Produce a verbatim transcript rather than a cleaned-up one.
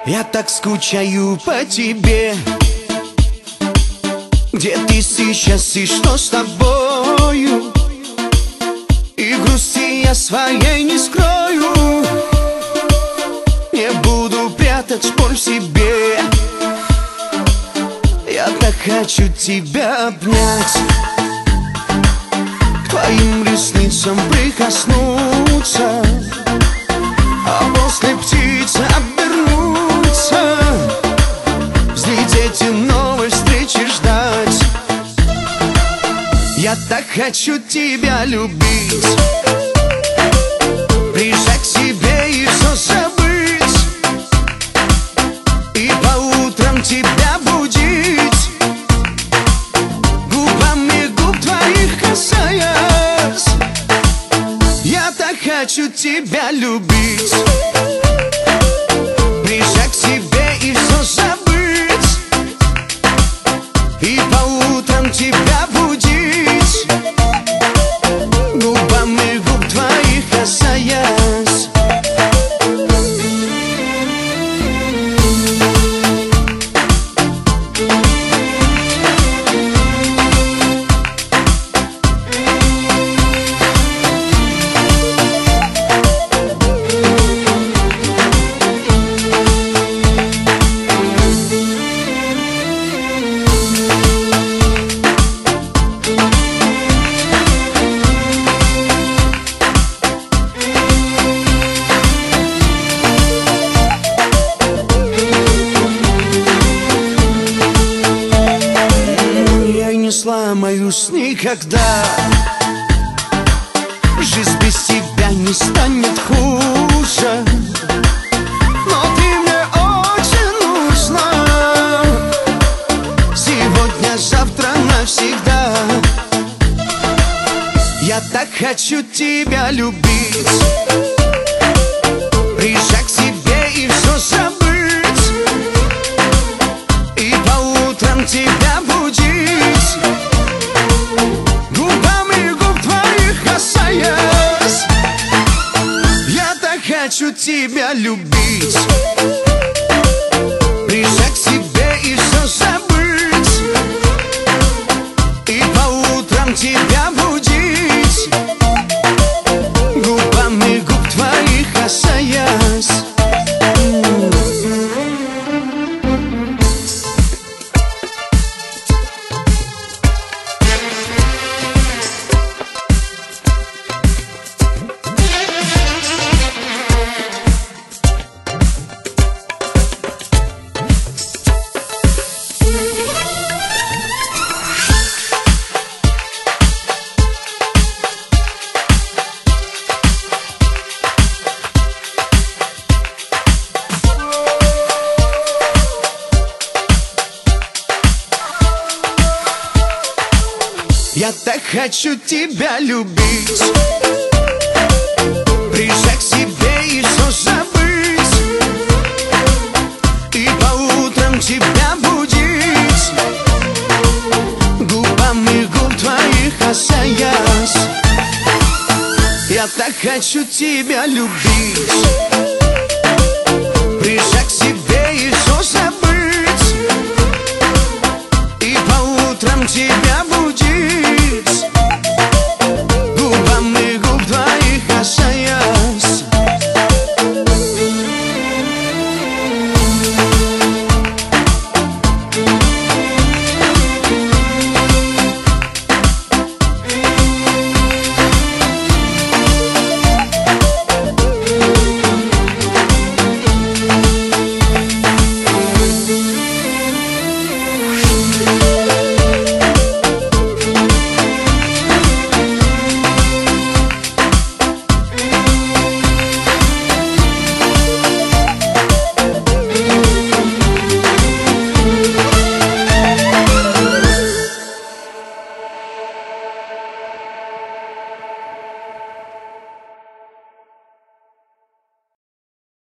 Я так скучаю по тебе. Где ты сейчас и что с тобою? И грусти я своей не скрою. Не буду прятать боль в себе. Я так хочу тебя обнять, к твоим ресницам прикоснуться, а после птицы обернуться, взлететь и новой встречи ждать. Я так хочу тебя любить, прижать к себе и все забыть, и по утрам тебя будить, губами губ твоих касаясь. Я так хочу тебя любить, прижать к себе и все забыть, и по утрам тебя будить, губами губ твоих касаясь. Сломаюсь никогда, жизнь без тебя не станет хуже, но ты мне очень нужна, сегодня, завтра, навсегда. Я так хочу тебя любить, прижать к себе и все забыть, и по утрам тебя будить, губами губ твоих касаясь. Я так хочу тебя любить, прижать к себе и все забыть, и по утрам тебя будить, губами губ твоих касаясь. Я так хочу тебя любить, прижать к себе и все забыть, и по утрам тебя будить, губами губ твоих касаясь. Я так хочу тебя любить, прижать к себе